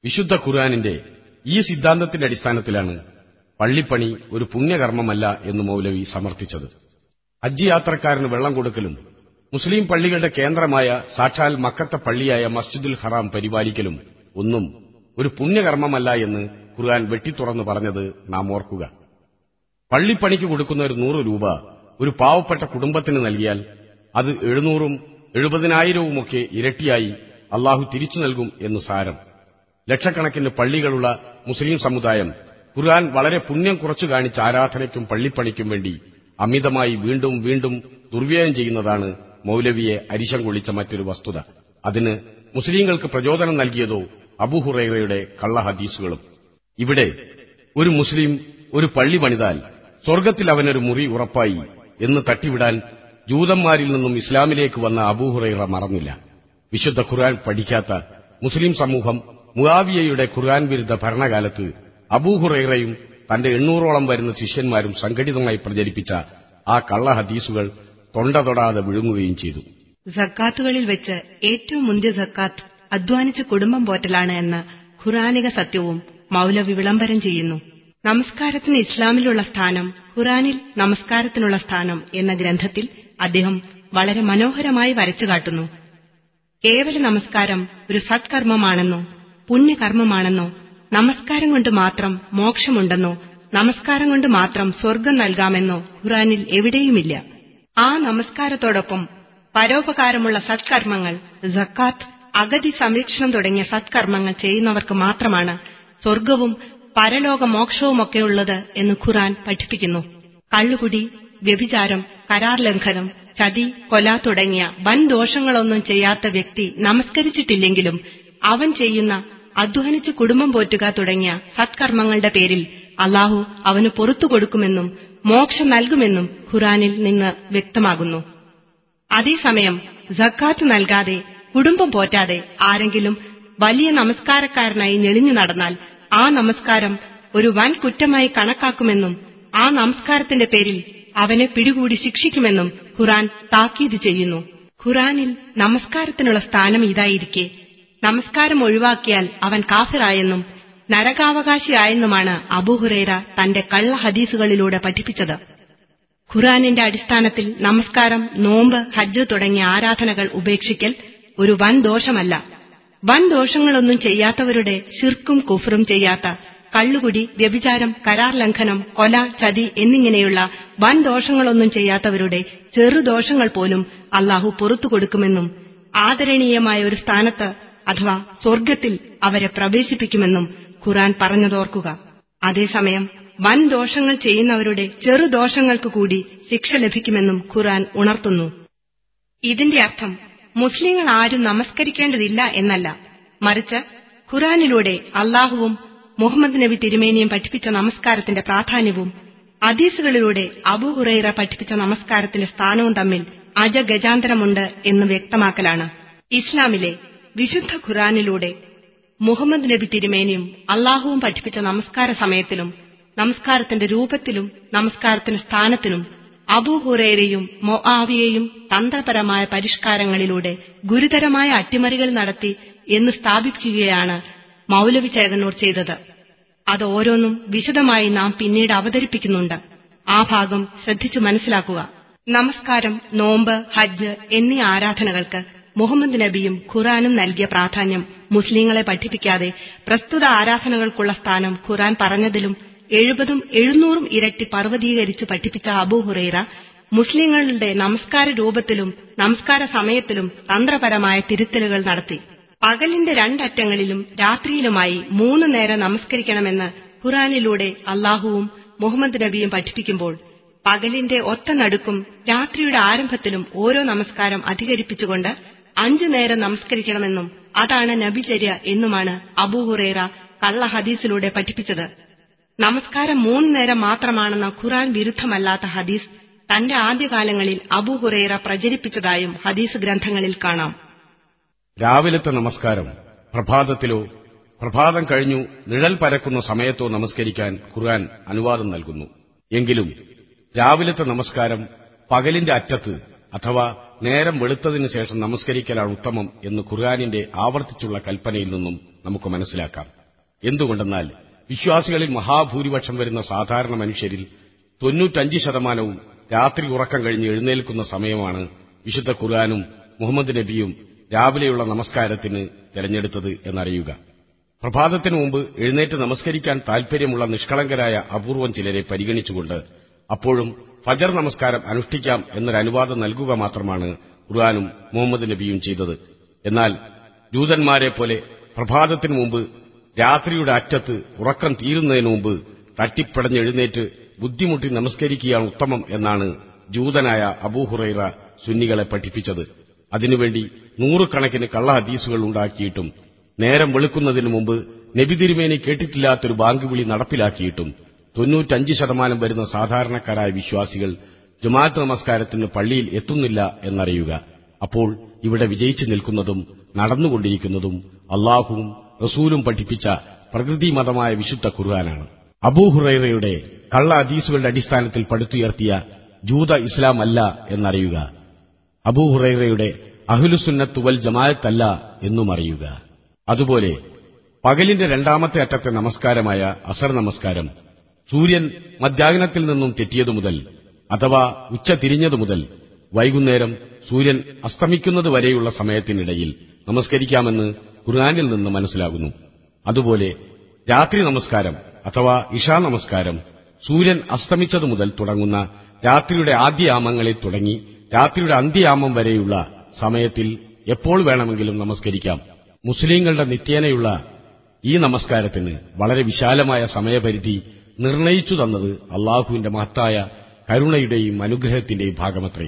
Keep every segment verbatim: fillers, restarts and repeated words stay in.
വിശുദ്ധ ഖുർആനിന്റെ ഈ സിദ്ധാന്തത്തിന്റെ അടിസ്ഥാനത്തിലാണ് പള്ളിപ്പണി ഒരു പുണ്യകർമ്മമല്ല എന്ന് മൗലവി സമർത്ഥിച്ചത്. ഹജ്ജ് യാത്രക്കാരന് വെള്ളം കൊടുക്കലും മുസ്ലിം പള്ളികളുടെ കേന്ദ്രമായ സാക്ഷാൽ മക്കത്തെ പള്ളിയായ മസ്ജിദുൽ ഹറാം പരിപാലിക്കലും ഒന്നും ഒരു പുണ്യകർമ്മമല്ല എന്ന് ഖുർആൻ വെട്ടിത്തുറന്നു പറഞ്ഞത് നാം ഓർക്കുക. പള്ളിപ്പണിക്ക് കൊടുക്കുന്ന ഒരു നൂറ് രൂപ ഒരു പാവപ്പെട്ട കുടുംബത്തിന് നൽകിയാൽ അത് എഴുന്നൂറും എഴുപതിനായിരവുമൊക്കെ ഇരട്ടിയായി അള്ളാഹു തിരിച്ചു നൽകും എന്നു സാരം. ലക്ഷക്കണക്കിന് പള്ളികളുള്ള മുസ്ലിം സമുദായം ഖുർആൻ വളരെ പുണ്യം കുറച്ചു കാണിച്ച ആരാധനയ്ക്കും പള്ളിപ്പണിക്കും വേണ്ടി അമിതമായി വീണ്ടും വീണ്ടും ദുർവ്യയം ചെയ്യുന്നതാണ് മൗലവിയെ അരിശം കൊള്ളിച്ച മറ്റൊരു വസ്തുത. അതിന് മുസ്ലിങ്ങൾക്ക് പ്രചോദനം നൽകിയതോ അബൂഹുറൈറയുടെ കള്ളഹദീസുകളും. ഇവിടെ ഒരു മുസ്ലിം ഒരു പള്ളി പണിതാൽ സ്വർഗ്ഗത്തിൽ അവനൊരു മുറി ഉറപ്പായി എന്ന് തട്ടിവിടാൻ ജൂതന്മാരിൽ നിന്നും ഇസ്ലാമിലേക്ക് വന്ന അബൂഹുറൈറ മറന്നില്ല. വിശുദ്ധ ഖുർആൻ പഠിക്കാത്ത മുസ്ലിം സമൂഹം മുആവിയയുടെ ഖുർആൻ വിരുദ്ധ ഭരണകാലത്ത് അബൂഹുറൈറയും തന്റെ എണ്ണൂറോളം വരുന്ന ശിഷ്യന്മാരും സംഘടിതമായി പ്രചരിപ്പിച്ച ആ കള്ളഹദീസുകൾ തൊണ്ട തൊടാതെ വിഴുങ്ങുകയും ചെയ്തു. സക്കാത്തുകളിൽ വെച്ച് ഏറ്റവും മുന്തിയ സക്കാത്ത് അധ്വാനിച്ച് കുടുംബം പോറ്റലാണ് എന്ന ഖുർആനിക സത്യവും മൗലവി വിളംബരം ചെയ്യുന്നു. നമസ്കാരത്തിന് ഇസ്ലാമിലുള്ള സ്ഥാനം, ഖുർആനിൽ നമസ്കാരത്തിനുള്ള സ്ഥാനം എന്ന ഗ്രന്ഥത്തിൽ അദ്ദേഹം വളരെ മനോഹരമായി വരച്ചുകാട്ടുന്നു. കേവല നമസ്കാരം ഒരു സത്കർമ്മമാണെന്നോ പുണ്യകർമ്മമാണെന്നോ, നമസ്കാരം കൊണ്ട് മാത്രം മോക്ഷമുണ്ടെന്നോ നമസ്കാരം കൊണ്ട് മാത്രം സ്വർഗം നൽകാമെന്നോ ഖുർആനിൽ എവിടെയുമില്ല. ആ നമസ്കാരത്തോടൊപ്പം പരോപകാരമുള്ള സത്കർമ്മങ്ങൾ, സക്കാത്ത്, അഗതി സംരക്ഷണം തുടങ്ങിയ സത്കർമ്മങ്ങൾ ചെയ്യുന്നവർക്ക് മാത്രമാണ് സ്വർഗവും പരലോക മോക്ഷവുമൊക്കെയുള്ളത് എന്ന് ഖുർആൻ പഠിപ്പിക്കുന്നു. കള്ളുകുടി, വ്യഭിചാരം, കരാർ ലംഘനം, ചതി, കൊല തുടങ്ങിയ വൻ ദോഷങ്ങളൊന്നും ചെയ്യാത്ത വ്യക്തി നമസ്കരിച്ചിട്ടില്ലെങ്കിലും അവൻ ചെയ്യുന്ന അധ്വാനിച്ച് കുടുംബം പോറ്റുക തുടങ്ങിയ സത്കർമ്മങ്ങളുടെ പേരിൽ അള്ളാഹു അവന് പുറത്തു കൊടുക്കുമെന്നും മോക്ഷം നൽകുമെന്നും ഖുർആനിൽ നിന്ന് വ്യക്തമാകുന്നു. അതേസമയം സക്കാത്ത് നൽകാതെ കുടുംബം പോറ്റാതെ ആരെങ്കിലും വലിയ നമസ്കാരക്കാരനായി ഞെളിഞ്ഞു നടന്നാൽ ആ നമസ്കാരം ഒരു വൻ കുറ്റമായി കണക്കാക്കുമെന്നും ആ നമസ്കാരത്തിന്റെ പേരിൽ അവനെ പിടികൂടി ശിക്ഷിക്കുമെന്നും ഖുർആൻ താക്കീത് ചെയ്യുന്നു. ഖുർആനിൽ നമസ്കാരത്തിനുള്ള സ്ഥാനം ഇതായിരിക്കെ നമസ്കാരം ഒഴിവാക്കിയാൽ അവൻ കാഫിറായെന്നും നരകാവകാശിയായെന്നുമാണ് അബൂഹുറൈറ തന്റെ കള്ള ഹദീസുകളിലൂടെ പഠിപ്പിച്ചത്. ഖുർആനിന്റെ അടിസ്ഥാനത്തിൽ നമസ്കാരം, നോമ്പ്, ഹജ്ജ് തുടങ്ങിയ ആരാധനകൾ ഉപേക്ഷിക്കൽ ഒരു വൻ ദോഷമല്ല. വൻ ദോഷങ്ങളൊന്നും ചെയ്യാത്തവരുടെ ശിർക്കും കുഫ്റും ചെയ്യാത്ത, കള്ളുകുടി, വ്യഭിചാരം, കരാർ ലംഘനം, കൊല, ചതി എന്നിങ്ങനെയുള്ള വൻ ദോഷങ്ങളൊന്നും ചെയ്യാത്തവരുടെ ചെറുദോഷങ്ങൾ പോലും അള്ളാഹു പുറത്തു കൊടുക്കുമെന്നും ആദരണീയമായ ഒരു സ്ഥാനത്ത് അഥവാ സ്വർഗ്ഗത്തിൽ അവരെ പ്രവേശിപ്പിക്കുമെന്നും ഖുർആൻ പറഞ്ഞതോർക്കുക. അതേസമയം വൻ ദോഷങ്ങൾ ചെയ്യുന്നവരുടെ ചെറുദോഷങ്ങൾക്ക് കൂടി ശിക്ഷ ലഭിക്കുമെന്നും ഖുർആൻ ഉണർത്തുന്നു. ഇതിന്റെ അർത്ഥം മുസ്ലിങ്ങൾ ആരും നമസ്കരിക്കേണ്ടതില്ല എന്നല്ല, മറിച്ച് ഖുർആനിലൂടെ അള്ളാഹുവും മുഹമ്മദ് നബി തിരുമേനിയും പഠിപ്പിച്ച നമസ്കാരത്തിന്റെ പ്രാധാന്യവും ഹദീസുകളിലൂടെ അബൂഹുറൈറ പഠിപ്പിച്ച നമസ്കാരത്തിന്റെ സ്ഥാനവും തമ്മിൽ അജഗജാന്തരമുണ്ട് എന്ന് വ്യക്തമാക്കലാണ്. ഇസ്ലാമിലെ വിശുദ്ധ ഖുർആനിലൂടെ മുഹമ്മദ് നബി തിരുമേനിയും അള്ളാഹുവും പഠിപ്പിച്ച നമസ്കാര സമയത്തിലും നമസ്കാരത്തിന്റെ രൂപത്തിലും നമസ്കാരത്തിന്റെ സ്ഥാനത്തിനും അബൂഹുറൈറയും മുആവിയയും തന്ത്രപരമായ പരിഷ്കാരങ്ങളിലൂടെ ഗുരുതരമായ അട്ടിമറികൾ നടത്തി എന്ന് സ്ഥാപിക്കുകയാണ് മൗലവി ചേകന്നൂർ ചെയ്തത്. അത് ഓരോന്നും വിശദമായി നാം പിന്നീട് അവതരിപ്പിക്കുന്നുണ്ട്. ആ ഭാഗം ശ്രദ്ധിച്ചു മനസ്സിലാക്കുക. നമസ്കാരം, നോമ്പ്, ഹജ്ജ് എന്നീ ആരാധനകൾക്ക് മുഹമ്മദ് നബിയും ഖുർആനും നൽകിയ പ്രാധാന്യം മുസ്ലിങ്ങളെ പഠിപ്പിക്കാതെ പ്രസ്തുത ആരാധനകൾക്കുള്ള സ്ഥാനം ഖുർആൻ പറഞ്ഞതിലും എഴുപതും എഴുന്നൂറും ഇരട്ടി പർവ്വതീകരിച്ച് പഠിപ്പിച്ച അബൂഹുറൈറ മുസ്ലിങ്ങളുടെ നമസ്കാര രൂപത്തിലും നമസ്കാര സമയത്തിലും തന്ത്രപരമായ തിരുത്തലുകൾ നടത്തി. പകലിന്റെ രണ്ടറ്റങ്ങളിലും രാത്രിയിലുമായി മൂന്നു നേരം നമസ്കരിക്കണമെന്ന് ഖുർആനിലൂടെ അള്ളാഹുവും മുഹമ്മദ് നബിയും പഠിപ്പിക്കുമ്പോൾ പകലിന്റെ ഒത്ത നടുക്കും രാത്രിയുടെ ആരംഭത്തിലും ഓരോ നമസ്കാരം അധികരിപ്പിച്ചുകൊണ്ട് അഞ്ചു നേരം നമസ്കരിക്കണമെന്നും അതാണ് നബിചര്യ എന്നുമാണ് അബൂഹുറൈറ കള്ള ഹദീസിലൂടെ പഠിപ്പിച്ചത്. നമസ്കാരം മൂന്നു നേരം മാത്രമാണെന്ന ഖുർആൻ വിരുദ്ധമല്ലാത്ത ഹദീസ് തന്റെ ആദ്യകാലങ്ങളിൽ അബൂഹുറൈറ പ്രചരിപ്പിച്ചതായും ഹദീസ് ഗ്രന്ഥങ്ങളിൽ കാണാം. രാവിലത്തെ നമസ്കാരം പ്രഭാതത്തിലോ പ്രഭാതം കഴിഞ്ഞു നിഴൽ പരക്കുന്ന സമയത്തോ നമസ്കരിക്കാൻ ഖുർആൻ അനുവാദം നൽകുന്നു. എങ്കിലും രാവിലത്തെ നമസ്കാരം പകലിന്റെ അറ്റത്ത് അഥവാ നേരം വെളുത്തതിനു ശേഷം നമസ്കരിക്കലാണ് ഉത്തമം എന്ന് ഖുർആനിന്റെ ആവർത്തിച്ചുള്ള കൽപ്പനയിൽ നിന്നും നമുക്ക് മനസ്സിലാക്കാം. എന്തുകൊണ്ടെന്നാൽ വിശ്വാസികളിൽ മഹാഭൂരിപക്ഷം വരുന്ന സാധാരണ മനുഷ്യരിൽ തൊണ്ണൂറ്റഞ്ച് ശതമാനവും രാത്രി ഉറക്കം കഴിഞ്ഞ് എഴുന്നേൽക്കുന്ന സമയമാണ് വിശുദ്ധ ഖുർആനും മുഹമ്മദ് നബിയും രാവിലെയുള്ള നമസ്കാരത്തിന് തെരഞ്ഞെടുത്തത് എന്നറിയുക. പ്രഭാതത്തിനു മുമ്പ് എഴുന്നേറ്റ് നമസ്കരിക്കാൻ താൽപര്യമുള്ള നിഷ്കളങ്കരായ അപൂർവം ചിലരെ പരിഗണിച്ചുകൊണ്ട് അപ്പോഴും ഫജർ നമസ്കാരം അനുഷ്ഠിക്കാം എന്നൊരനുവാദം നൽകുക മാത്രമാണ് ഖുർആനും മുഹമ്മദ് നബിയും ചെയ്തത്. എന്നാൽ ജൂതന്മാരെ പോലെ പ്രഭാതത്തിനു മുമ്പ് രാത്രിയുടെ അറ്റത്ത് ഉറക്കം തീരുന്നതിനു മുമ്പ് തട്ടിപ്പടഞ്ഞെഴുന്നേറ്റ് ബുദ്ധിമുട്ടി നമസ്കരിക്കുകയാണ് ഉത്തമം എന്നാണ് ജൂതനായ അബൂ ഹുറൈറ സുന്നികളെ പഠിപ്പിച്ചത്. അതിനുവേണ്ടി നൂറുകണക്കിന് കള്ള ഹദീസുകൾ ഉണ്ടാക്കിയിട്ടും നേരം വെളുക്കുന്നതിനു മുമ്പ് നബി തിരുമേനി കേട്ടിട്ടില്ലാത്തൊരു ബാങ്ക് വിളി നടപ്പിലാക്കിയിട്ടും തൊണ്ണൂറ്റഞ്ച് ശതമാനം വരുന്ന സാധാരണക്കാരായ വിശ്വാസികൾ ജുമാഅത്ത് നമസ്കാരത്തിന് പള്ളിയിൽ എത്തുന്നില്ല എന്നറിയുക. അപ്പോൾ ഇവിടെ വിജയിച്ചു നിൽക്കുന്നതും നടന്നുകൊണ്ടിരിക്കുന്നതും അള്ളാഹുവും റസൂലും പഠിപ്പിച്ച പ്രകൃതിമതമായ വിശുദ്ധ ഖുർആനാണ്. അബൂ ഹുറൈറയുടെ കള്ള ഹദീസുകളുടെ അടിസ്ഥാനത്തിൽ പടുത്തുയർത്തിയ ജൂത ഇസ്ലാം അല്ല എന്നറിയുക. അബൂ ഹുറൈറയുടെ അഹ്ലുസുന്നത്ത് വൽ ജമാഅത്തല്ല എന്നും അറിയുക. അതുപോലെ പകലിന്റെ രണ്ടാമത്തെ അറ്റത്തെ നമസ്കാരമായ അസർ നമസ്കാരം സൂര്യൻ മധ്യാഹ്നത്തിൽ നിന്നും തെറ്റിയതു മുതൽ അഥവാ ഉച്ച തിരിഞ്ഞതു മുതൽ വൈകുന്നേരം സൂര്യൻ അസ്തമിക്കുന്നത് വരെയുള്ള സമയത്തിനിടയിൽ നമസ്കരിക്കാമെന്ന് ഖുർആനിൽ നിന്ന് മനസ്സിലാകുന്നു. അതുപോലെ രാത്രി നമസ്കാരം അഥവാ ഇശാ നമസ്കാരം സൂര്യൻ അസ്തമിച്ചതു മുതൽ തുടങ്ങുന്ന രാത്രിയുടെ ആദ്യയാമങ്ങളിൽ തുടങ്ങി രാത്രിയുടെ അന്ത്യയാമം വരെയുള്ള സമയത്തിൽ എപ്പോൾ വേണമെങ്കിലും നമസ്കരിക്കാം. മുസ്ലിങ്ങളുടെ നിത്യേനയുള്ള ഈ നമസ്കാരത്തിന് വളരെ വിശാലമായ സമയപരിധി നിർണയിച്ചു തന്നത് അള്ളാഹുവിന്റെ മഹത്തായ കരുണയുടെയും അനുഗ്രഹത്തിന്റെയും ഭാഗമത്രേ.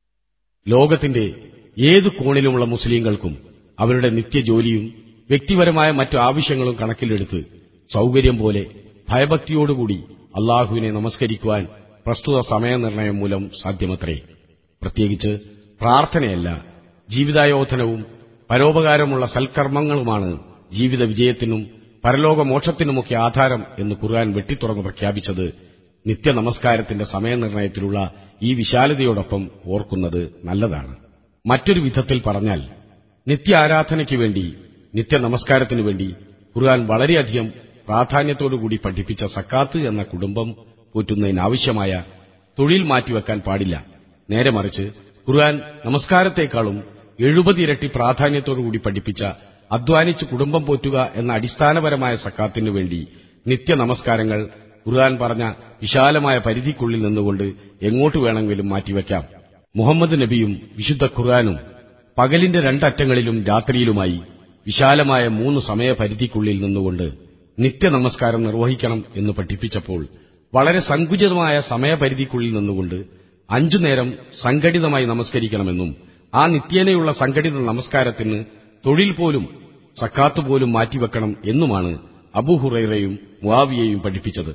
ലോകത്തിന്റെ ഏതു കോണിലുമുള്ള മുസ്ലിങ്ങൾക്കും അവരുടെ നിത്യജോലിയും വ്യക്തിപരമായ മറ്റു ആവശ്യങ്ങളും കണക്കിലെടുത്ത് സൌകര്യം പോലെ ഭയഭക്തിയോടുകൂടി അള്ളാഹുവിനെ നമസ്കരിക്കുവാൻ പ്രസ്തുത സമയനിർണയം മൂലം സാധ്യമത്രേ. പ്രത്യേകിച്ച് പ്രാർത്ഥനയല്ല, ജീവിതായോധനവും പരോപകാരമുള്ള സൽക്കർമ്മങ്ങളുമാണ് ജീവിത വിജയത്തിനും പരലോകമോക്ഷത്തിനുമൊക്കെ ആധാരം എന്ന് ഖുർആൻ വെട്ടിത്തുറന്ന് പ്രഖ്യാപിച്ചത് നിത്യനമസ്കാരത്തിന്റെ സമയനിർണയത്തിലുള്ള ഈ വിശാലതയോടൊപ്പം ഓർക്കുന്നത് നല്ലതാണ്. മറ്റൊരു വിധത്തിൽ പറഞ്ഞാൽ നിത്യ ആരാധനയ്ക്കു വേണ്ടി, നിത്യനമസ്കാരത്തിനു വേണ്ടി ഖുർആൻ വളരെയധികം പ്രാധാന്യത്തോടുകൂടി പഠിപ്പിച്ച സക്കാത്ത് എന്ന കുടുംബം പോറ്റുന്നതിനാവശ്യമായ തൊഴിൽ മാറ്റിവെക്കാൻ പാടില്ല. നേരെ മറിച്ച് ഖുർആൻ നമസ്കാരത്തെക്കാളും എഴുപത് ഇരട്ടി പ്രാധാന്യത്തോടുകൂടി പഠിപ്പിച്ച അധ്വാനിച്ച് കുടുംബം പോറ്റുക എന്ന അടിസ്ഥാനപരമായ സക്കാത്തിനു വേണ്ടി നിത്യനമസ്കാരങ്ങൾ ഖുർആൻ പറഞ്ഞ വിശാലമായ പരിധിക്കുള്ളിൽ നിന്നുകൊണ്ട് എങ്ങോട്ട് വേണമെങ്കിലും മാറ്റിവെക്കാം. മുഹമ്മദ് നബിയും വിശുദ്ധ ഖുർആനും പകലിന്റെ രണ്ടറ്റങ്ങളിലും രാത്രിയിലുമായി വിശാലമായ മൂന്ന് സമയപരിധിക്കുള്ളിൽ നിന്നുകൊണ്ട് നിത്യനമസ്കാരം നിർവഹിക്കണം എന്ന് പഠിപ്പിച്ചപ്പോൾ വളരെ സങ്കുചിതമായ സമയപരിധിക്കുള്ളിൽ നിന്നുകൊണ്ട് അഞ്ചു നേരം സംഘടിതമായി നമസ്കരിക്കണമെന്നും ആ നിത്യേനയുള്ള സംഘടിത നമസ്കാരത്തിന് തൊഴിൽ പോലും സക്കാത്ത് പോലും മാറ്റിവെക്കണം എന്നുമാണ് അബൂ ഹുറൈറയും മുആവിയയും പഠിപ്പിച്ചത്.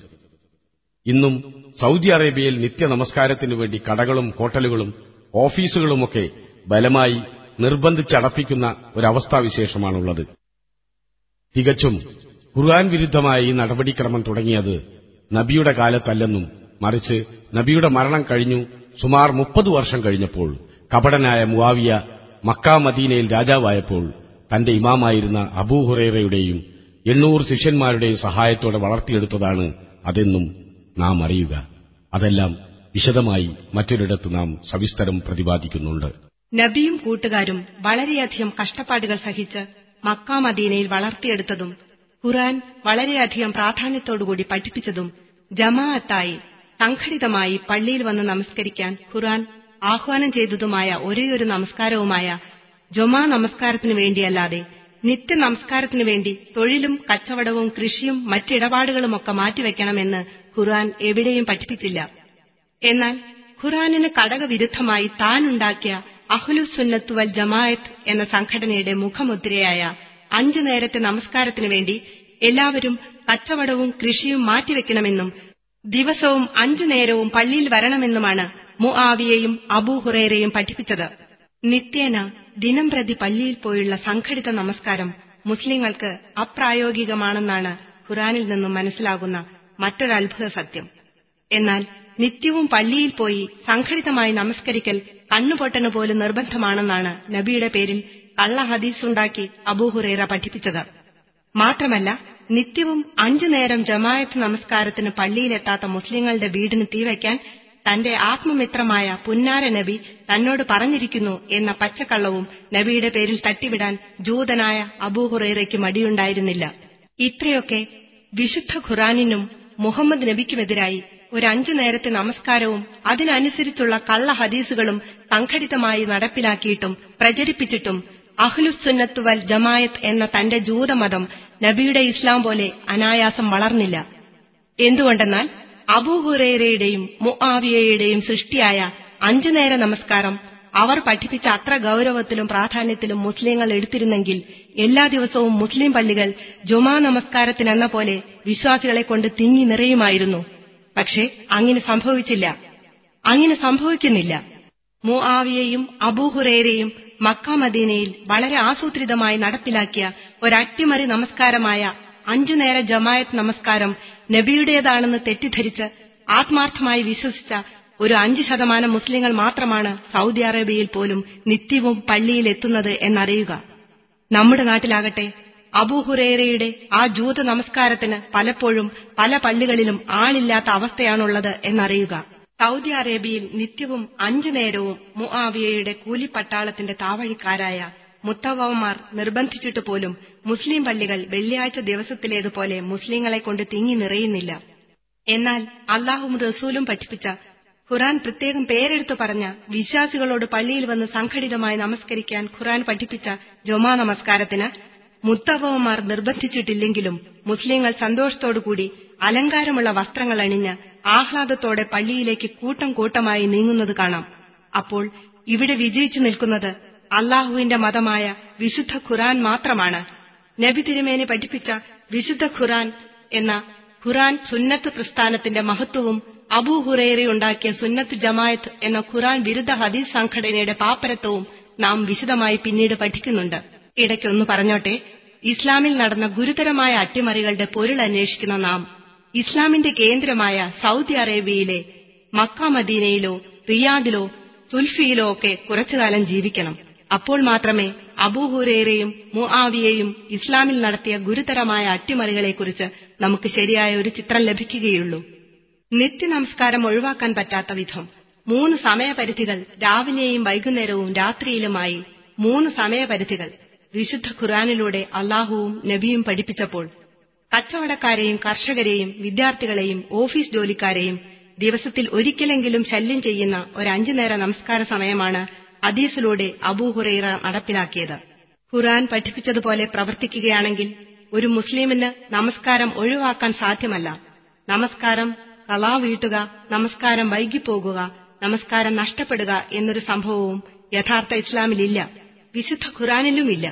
ഇന്നും സൗദി അറേബ്യയിൽ നിത്യനമസ്കാരത്തിനു വേണ്ടി കടകളും ഹോട്ടലുകളും ഓഫീസുകളുമൊക്കെ ബലമായി നിർബന്ധിച്ചടപ്പിക്കുന്ന ഒരവസ്ഥാവിശേഷമാണുള്ളത്. തികച്ചും ഖുർആൻ വിരുദ്ധമായ ഈ നടപടിക്രമം തുടങ്ങിയത് നബിയുടെ കാലത്തല്ലെന്നും മറിച്ച് നബിയുടെ മരണം കഴിഞ്ഞു സുമാർ മുപ്പത് വർഷം കഴിഞ്ഞപ്പോൾ കപടനായ മുആവിയ മക്ക മദീനയിൽ രാജാവായപ്പോൾ തന്റെ ഇമാമായിരുന്ന അബൂ ഹുറൈറയുടെയും എണ്ണൂറ് ശിഷ്യന്മാരുടെയും സഹായത്തോടെ വളർത്തിയെടുത്തതാണ് അതെന്നും നാം അറിയുക. അതെല്ലാം വിശദമായി മറ്റൊരിടത്ത് നാം സവിസ്തരം പ്രതിപാദിക്കുന്നുണ്ട്. നബിയും കൂട്ടുകാരും വളരെയധികം കഷ്ടപ്പാടുകൾ സഹിച്ച് മക്ക മദീനയിൽ വളർത്തിയെടുത്തതും ഖുർആൻ വളരെയധികം പ്രാധാന്യത്തോടുകൂടി പഠിപ്പിച്ചതും ജമാഅത്തായി സംഘടിതമായി പള്ളിയിൽ വന്ന് നമസ്കരിക്കാൻ ഖുർആൻ ആഹ്വാനം ചെയ്തതുമായ ഒരേയൊരു നമസ്കാരവുമായ ജുമാ നമസ്കാരത്തിനു വേണ്ടിയല്ലാതെ നിത്യ നമസ്കാരത്തിനു വേണ്ടി തൊഴിലും കച്ചവടവും കൃഷിയും മറ്റിടപാടുകളുമൊക്കെ മാറ്റിവെക്കണമെന്ന് ഖുർആൻ എവിടെയും പഠിപ്പിച്ചില്ല. എന്നാൽ ഖുർആനിന് കടകവിരുദ്ധമായി താനുണ്ടാക്കിയ അഹ്ലുസുന്നത്ത് വൽ ജമാഅത്ത് എന്ന സംഘടനയുടെ മുഖമുദ്രയായ അഞ്ചു നേരത്തെ നമസ്കാരത്തിനു വേണ്ടി എല്ലാവരും കച്ചവടവും കൃഷിയും മാറ്റിവെക്കണമെന്നും ദിവസവും അഞ്ചു നേരവും പള്ളിയിൽ വരണമെന്നുമാണ് മുആവിയയും അബൂ ഹുറൈറയും പഠിപ്പിച്ചത്. നിത്യേന ദിനംപ്രതി പള്ളിയിൽ പോയുള്ള സംഘടിത നമസ്കാരം മുസ്ലിങ്ങൾക്ക് അപ്രായോഗികമാണെന്നാണ് ഖുർആനിൽ നിന്നും മനസ്സിലാകുന്ന മറ്റൊരത്ഭുത സത്യം. എന്നാൽ നിത്യവും പള്ളിയിൽ പോയി സംഘടിതമായി നമസ്കരിക്കൽ കണ്ണുപൊട്ടനു പോലും നിർബന്ധമാണെന്നാണ് നബിയുടെ പേരിൽ കള്ള ഹദീസുണ്ടാക്കി അബൂ ഹുറൈറ പഠിപ്പിച്ചത്. മാത്രമല്ല, നിത്യവും അഞ്ചു നേരം ജമാഅത്ത് നമസ്കാരത്തിന് പള്ളിയിലെത്താത്ത മുസ്ലിങ്ങളുടെ വീടിന് തീവയ്ക്കാൻ തന്റെ ആത്മമിത്രമായ പുന്നാര നബി തന്നോട് പറഞ്ഞിരിക്കുന്നു എന്ന പച്ചക്കള്ളവും നബിയുടെ പേരിൽ തട്ടിവിടാൻ ജൂതനായ അബൂഹുറൈറയ്ക്ക് മടിയുണ്ടായിരുന്നില്ല. ഇത്രയൊക്കെ വിശുദ്ധ ഖുർആനിനും മുഹമ്മദ് നബിക്കുമെതിരായി ഒരു അഞ്ചു നേരത്തെ നമസ്കാരവും അതിനനുസരിച്ചുള്ള കള്ള ഹദീസുകളും സംഘടിതമായി നടപ്പിലാക്കിയിട്ടും പ്രചരിപ്പിച്ചിട്ടും അഹ്ലുസുന്നത്ത് വൽ ജമാഅത്ത് എന്ന തന്റെ ജൂതമതം നബിയുടെ ഇസ്ലാം പോലെ അനായാസം വളർന്നില്ല. എന്തുകൊണ്ടെന്നാൽ അബൂഹുറൈറയുടെയും മുആവിയയുടെയും സൃഷ്ടിയായ അഞ്ചുനേര നമസ്കാരം അവർ പഠിപ്പിച്ച അത്ര ഗൌരവത്തിലും പ്രാധാന്യത്തിലും മുസ്ലിങ്ങൾ എടുത്തിരുന്നെങ്കിൽ എല്ലാ ദിവസവും മുസ്ലിം പള്ളികൾ ജുമാ നമസ്കാരത്തിനെന്ന പോലെ വിശ്വാസികളെ കൊണ്ട് തിങ്ങി നിറയുമായിരുന്നു. പക്ഷേ അങ്ങനെ സംഭവിച്ചില്ല, അങ്ങനെ സംഭവിക്കുന്നില്ല. മുആവിയയും അബൂഹുറൈറയും മക്ക മദീനയിൽ വളരെ ആസൂത്രിതമായി നടപ്പിലാക്കിയ ഒരട്ടിമറി നമസ്കാരമായ അഞ്ചുനേര ജമാഅത്ത് നമസ്കാരം നബിയുടേതാണെന്ന് തെറ്റിദ്ധരിച്ച് ആത്മാർത്ഥമായി വിശ്വസിച്ച ഒരു അഞ്ചു ശതമാനം മുസ്ലിങ്ങൾ മാത്രമാണ് സൗദി അറേബ്യയിൽ പോലും നിത്യവും പള്ളിയിൽ എത്തുന്നത് എന്നറിയുക. നമ്മുടെ നാട്ടിലാകട്ടെ അബൂഹുറൈറയുടെ ആ ജൂത നമസ്കാരത്തിന് പലപ്പോഴും പല പള്ളികളിലും ആളില്ലാത്ത അവസ്ഥയാണുള്ളത് എന്നറിയുക. സൗദി അറേബ്യയിൽ നിത്യവും അഞ്ചു നേരവും മുആവിയയുടെ കൂലിപ്പട്ടാളത്തിന്റെ താവഴിക്കാരായ മുത്തവ്വമാർ നിർബന്ധിച്ചിട്ട് പോലും മുസ്ലിം പള്ളികൾ വെള്ളിയാഴ്ച ദിവസത്തിലേതുപോലെ മുസ്ലിങ്ങളെ കൊണ്ട് തിങ്ങി നിറയുന്നില്ല. എന്നാൽ അല്ലാഹുവും റസൂലും പഠിപ്പിച്ച, ഖുർആൻ പ്രത്യേകം പേരെടുത്തു പറഞ്ഞ, വിശ്വാസികളോട് പള്ളിയിൽ വന്ന് സംഘടിതമായി നമസ്കരിക്കാൻ ഖുർആൻ പഠിപ്പിച്ച ജുമാ നമസ്കാരത്തിന് മുത്തവ്വമാർ നിർബന്ധിച്ചിട്ടില്ലെങ്കിലും മുസ്ലിങ്ങൾ സന്തോഷത്തോടുകൂടി അലങ്കാരമുള്ള വസ്ത്രങ്ങൾ അണിഞ്ഞ് ആഹ്ലാദത്തോടെ പള്ളിയിലേക്ക് കൂട്ടം കൂട്ടമായി നീങ്ങുന്നത് കാണാം. അപ്പോൾ ഇവിടെ വിജയിച്ചു നിൽക്കുന്നത് അല്ലാഹുവിന്റെ മതമായ വിശുദ്ധ ഖുർആൻ മാത്രമാണ്. നബി തിരുമേനി പഠിപ്പിച്ച വിശുദ്ധ ഖുർആൻ എന്ന ഖുർആൻ സുന്നത്ത് പ്രസ്ഥാനത്തിന്റെ മഹത്വവും അബൂഹുറൈറയുണ്ടാക്കിയ സുന്നത്ത് ജമാഅത്ത് എന്ന ഖുർആൻ വിരുദ്ധ ഹദീസ് സംഘടനയുടെ പാപ്പരത്വവും നാം വിശദമായി പിന്നീട് പഠിക്കുന്നുണ്ട്. ഇടയ്ക്കൊന്ന് പറഞ്ഞോട്ടെ, ഇസ്ലാമിൽ നടന്ന ഗുരുതരമായ അട്ടിമറികളുടെ പൊരുൾ അന്വേഷിക്കുന്ന നാം ഇസ്ലാമിന്റെ കേന്ദ്രമായ സൗദി അറേബ്യയിലെ മക്ക മദീനയിലോ റിയാദിലോ സുൽഫിയിലോ ഒക്കെ കുറച്ചുകാലം ജീവിക്കണം. അപ്പോൾ മാത്രമേ അബൂഹുറൈറയും മുആവിയയും ഇസ്ലാമിൽ നടത്തിയ ഗുരുതരമായ അട്ടിമറികളെക്കുറിച്ച് നമുക്ക് ശരിയായ ഒരു ചിത്രം ലഭിക്കുകയുള്ളൂ. നിത്യനമസ്കാരം ഒഴിവാക്കാൻ പറ്റാത്ത വിധം മൂന്ന് സമയപരിധികൾ, രാവിലെയും വൈകുന്നേരവും രാത്രിയിലുമായി മൂന്ന് സമയപരിധികൾ വിശുദ്ധ ഖുർആനിലൂടെ അല്ലാഹുവും നബിയും പഠിപ്പിച്ചപ്പോൾ കച്ചവടക്കാരെയും കർഷകരെയും വിദ്യാർത്ഥികളെയും ഓഫീസ് ജോലിക്കാരെയും ദിവസത്തിൽ ഒരിക്കലെങ്കിലും ശല്യം ചെയ്യുന്ന ഒരു അഞ്ചുനേര നമസ്കാര സമയമാണ് ഹദീസിലൂടെ അബൂഹുറൈറ നടപ്പിലാക്കിയത്. ഖുർആൻ പഠിപ്പിച്ചതുപോലെ പ്രവർത്തിക്കുകയാണെങ്കിൽ ഒരു മുസ്ലിമിന് നമസ്കാരം ഒഴിവാക്കാൻ സാധ്യമല്ല. നമസ്കാരം ഖളാ വീട്ടുക, നമസ്കാരം വൈകിപ്പോകുക, നമസ്കാരം നഷ്ടപ്പെടുക എന്നൊരു സംഭവവും യഥാർത്ഥ ഇസ്ലാമിലില്ല, വിശുദ്ധ ഖുർആനിലുമില്ല.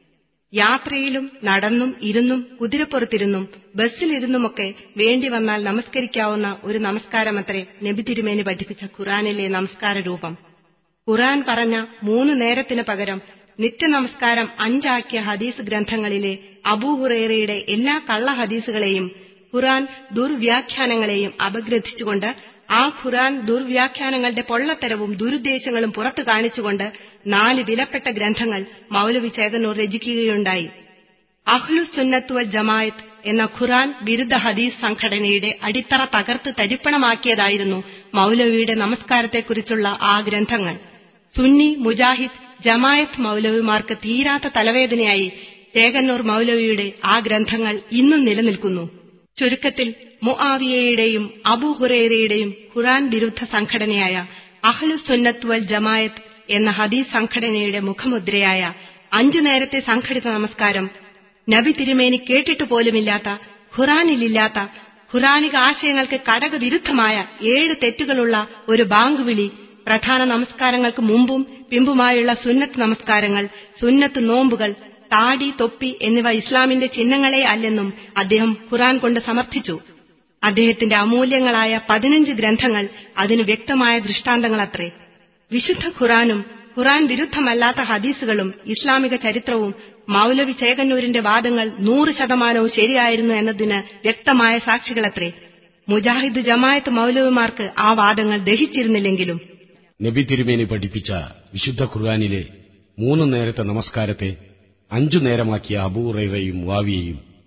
യാത്രയിലും നടന്നും ഇരുന്നും കുതിരപ്പുറത്തിരുന്നും ബസ്സിലിരുന്നുമൊക്കെ വേണ്ടി വന്നാൽ നമസ്കരിക്കാവുന്ന ഒരു നമസ്കാരമത്രേ നബി തിരുമേനി പഠിപ്പിച്ച ഖുർആനിലെ നമസ്കാര രൂപം. ഖുർആൻ പറഞ്ഞ മൂന്ന് നേരത്തിന് പകരം നിത്യനമസ്കാരം അഞ്ചാക്കിയ ഹദീസ് ഗ്രന്ഥങ്ങളിലെ അബൂഹുറൈറയുടെ എല്ലാ കള്ള ഹദീസുകളെയും ഖുർആൻ ദുർവ്യാഖ്യാനങ്ങളെയും അപഗ്രഥിച്ചുകൊണ്ട് ആ ഖുർആൻ ദുർവ്യാഖ്യാനങ്ങളുടെ പൊള്ളത്തരവും ദുരുദ്ദേശങ്ങളും പുറത്തു കാണിച്ചുകൊണ്ട് നാല് വിലപ്പെട്ട ഗ്രന്ഥങ്ങൾ മൗലവി ചേകന്നൂർ രചിക്കുകയുണ്ടായി. അഹ്ലുസുന്നത്ത് വൽ ജമാഅത്ത് എന്ന ഖുർആൻ വിരുദ്ധ ഹദീസ് സംഘടനയുടെ അടിത്തറ തകർത്ത് തരിപ്പണമാക്കിയതായിരുന്നു മൗലവിയുടെ നമസ്കാരത്തെക്കുറിച്ചുള്ള ആ ഗ്രന്ഥങ്ങൾ. സുന്നി മുജാഹിദ് ജമാഅത്ത് മൗലവിമാർക്ക് തീരാത്ത തലവേദനയായി ചേകന്നൂർ മൗലവിയുടെ ആ ഗ്രന്ഥങ്ങൾ ഇന്നും നിലനിൽക്കുന്നു. ചുരുക്കത്തിൽ മുആവിയയുടെയും അബൂഹുറൈറയുടെയും ഖുർആൻ വിരുദ്ധ സംഘടനയായ അഹ്ലുസുന്നത്ത് വൽ ജമാഅത്ത് എന്ന ഹദീസ് സംഘടനയുടെ മുഖമുദ്രയായ അഞ്ചു നേരത്തെ സംഘടിത നമസ്കാരം നബി തിരുമേനി കേട്ടിട്ടു പോലുമില്ലാത്ത, ഖുർആനിലില്ലാത്ത, ഖുർആനിക ആശയങ്ങൾക്ക് കടകവിരുദ്ധമായ ഏഴ് തെറ്റുകളുള്ള ഒരു ബാങ്ക് വിളി, പ്രധാന നമസ്കാരങ്ങൾക്ക് മുമ്പും പിമ്പുമായുള്ള സുന്നത്ത് നമസ്കാരങ്ങൾ, സുന്നത്ത് നോമ്പുകൾ, താടി, തൊപ്പി എന്നിവ ഇസ്ലാമിന്റെ ചിഹ്നങ്ങളെ അല്ലെന്നും അദ്ദേഹം ഖുർആൻ കൊണ്ട് സമർത്ഥിച്ചു. അദ്ദേഹത്തിന്റെ അമൂല്യങ്ങളായ പതിനഞ്ച് ഗ്രന്ഥങ്ങൾ അതിന് വ്യക്തമായ ദൃഷ്ടാന്തങ്ങളത്രേ. വിശുദ്ധ ഖുർആനും ഖുർആൻ വിരുദ്ധമല്ലാത്ത ഹദീസുകളും ഇസ്ലാമിക ചരിത്രവും മൗലവി ചേകന്നൂരിന്റെ വാദങ്ങൾ നൂറ് ശതമാനവും ശരിയായിരുന്നു എന്നതിന് വ്യക്തമായ സാക്ഷികളത്രേ. മുജാഹിദ് ജമാഅത്ത് മൗലവിമാർക്ക് ആ വാദങ്ങൾ ദഹിച്ചിരുന്നില്ലെങ്കിലും നബി തിരുമേനി പഠിപ്പിച്ച വിശുദ്ധ ഖുർആനിലെ മൂന്നു നേരത്തെ നമസ്കാരത്തെ അഞ്ചു നേരമാക്കിയ അബൂഹുറൈറയും മുആവിയയും